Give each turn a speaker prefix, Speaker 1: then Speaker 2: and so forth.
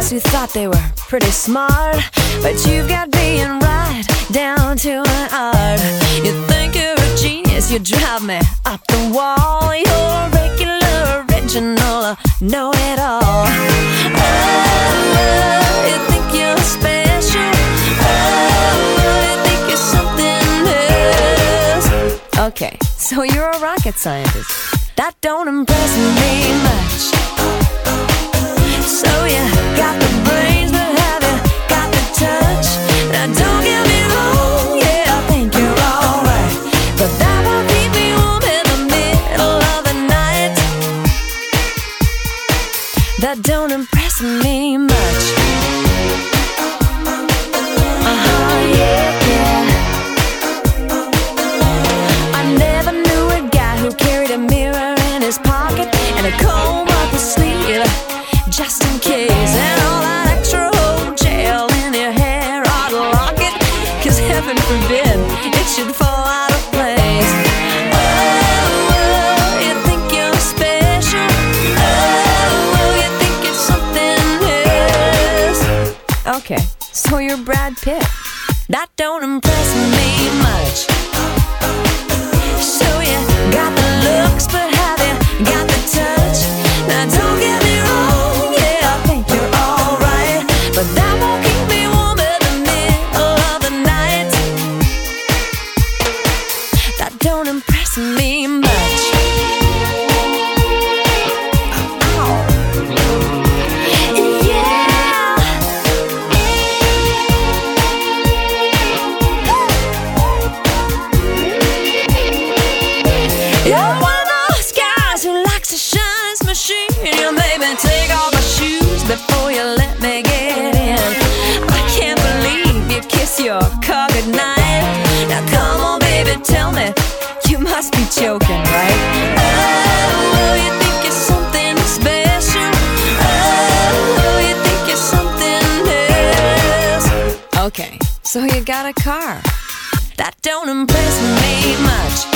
Speaker 1: guys who thought they were pretty smart, but you've got being right down to an art. You think you're a genius, you drive me up the wall. You're regular, original, know-it-all. Oh, you think you're special. Oh, you think you're something else. Okay, so you're a rocket scientist. That don't impress me much. So you got the brains, but have you got the touch? Now don't get me wrong, yeah, I think you're alright, but that won't keep me warm in the middle of the night. That don't impress me much. Yeah, yeah. I never knew a guy who carried a mirror in his pocket and a comb up his sleeve, just in case, and all that extra old gel in your hair ought to lock it, 'cause heaven forbid it should fall out of place. Oh, you think you're special. Oh, you think you're something else. Okay, so you're Brad Pitt. That don't impress me much. So you got the looks, but have you got the touch? Now don't get me wrong, yeah, I think you're alright, but that won't keep me warm in the middle of the night. That don't impress me much. Yeah. You're one of those guys who likes to shine his machine. You made me take off my shoes before you let me get in. I can't believe you kiss your car goodnight. Now come on, baby, tell me, you must be joking, right? Oh, you think you're something special. Oh, you think you're something else. Okay, so you got a car. That don't impress me much.